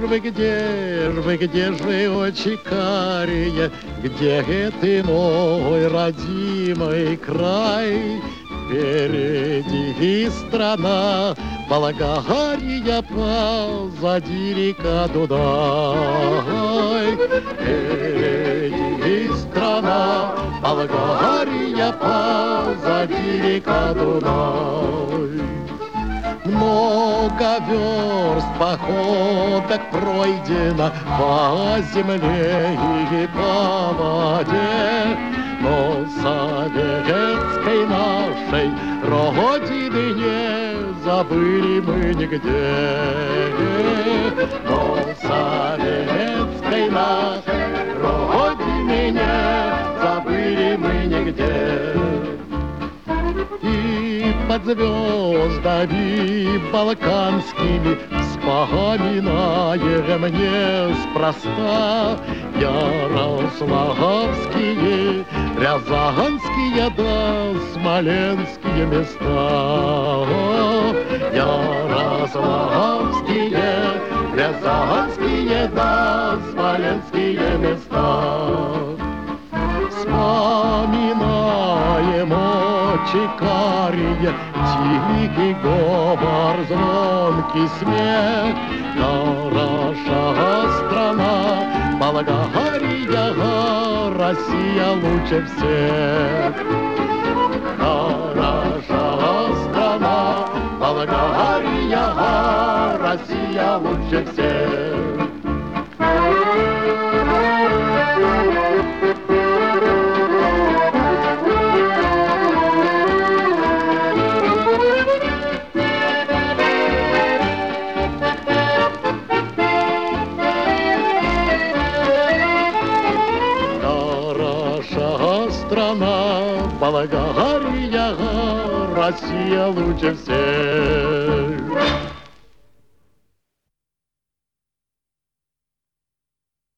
где же, очи карие, где ты, мой родимый край? Впереди страна Болгария, позади река Дунай. Впереди страна Болгария, позади река Дунай. Много верст походок пройдено по земле и по воде, но советской нашей Родины не забыли мы нигде. Но советской нашей Родины не забыли мы нигде. И под звездами балканскими вспоминаем неспроста ярославские, рязанские да смоленские места. Ярославские, рязанские да смоленские места. Вспоминаем очи карие, тихий говор, звонкий смех. Хороша страна Болгария, Россия лучше всех. Хороша страна Болгария, Россия лучше всех. Страна Болгария, Россия лучше всех.